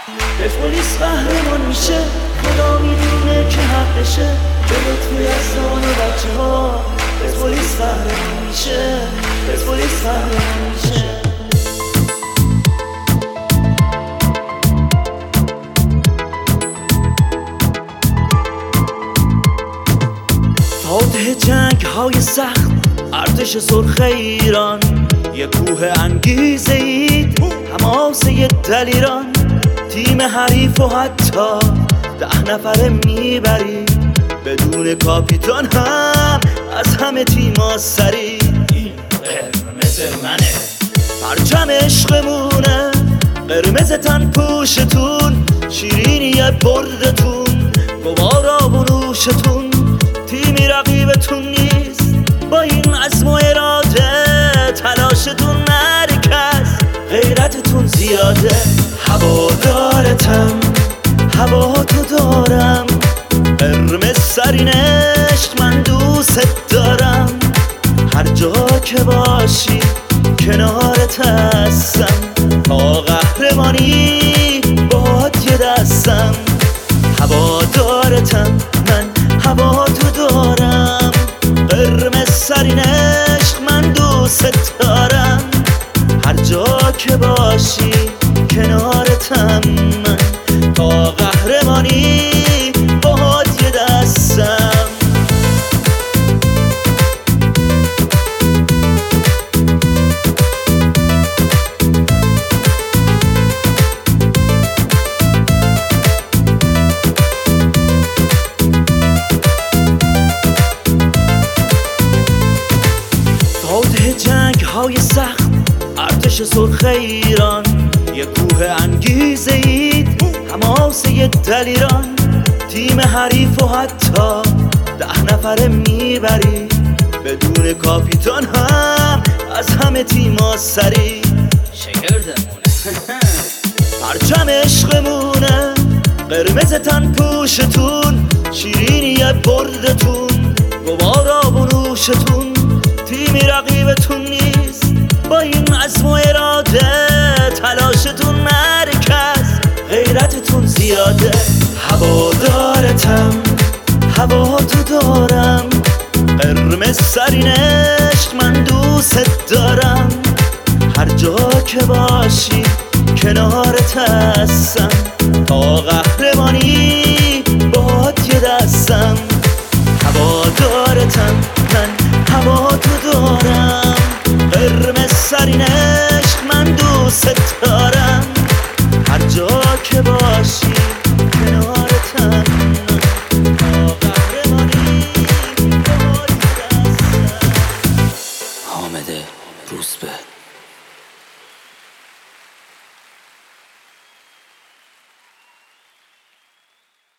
پرسپولیس قهرمان میشه، خدا میدونه که حقشه. به لطف یزدان و بچه ها پرسپولیس قهرمان میشه، پرسپولیس قهرمان میشه. فاتح جنگ های سخت، ارتش سرخ ایران، یه کوه انگیزه اید، حماسه دلیران. تیم حریف و حتی 10 نفره میبری، بدون کاپیتان هم از همه تیما سری. این قرمز منه، پرچم عشقمونه، قرمز تن پوشتون، شیرینی بردتون، گوارا و نوشتون. تیمی رقیبتون نیست، با این عزم و اراده، تلاشتون مرکز، غیرتتون زیاده. هوادارتم، هوا تو دارم، قرمز سرین عشق من دوست دارم. هر جا که باشی کنارت هستم، تا قهرمانی باهات یه دستم. هوادارتم من، هوا تو دارم، قرمز سرین عشق من دوست دارم. هر جا که باشی کنارتم من، تا قهرمانی باهات یه دستم. فاتح جنگ های سخت، ارتش سرخ ایران، یه کوه انگیزه اید، حماسه دلیران. تیم حریف و حتی 10 نفره میبری، بدون کاپیتان هم از همه تیما سری. شگردمونه پرچم عشقمونه، قرمز تن پوشتون، شیرینی بردتون، گوارا و نوشتون. تیمی رقیبتون نیست، با این عزم و اراده، تلاشتون مرکز، غیرتتون زیاده. هوادارتم، هوا تو دارم، قرمز سرین عشق من دوست دارم. هر جا که باشی کنارت هستم، تا قهرمانی باهات یه دستم. هوادارتم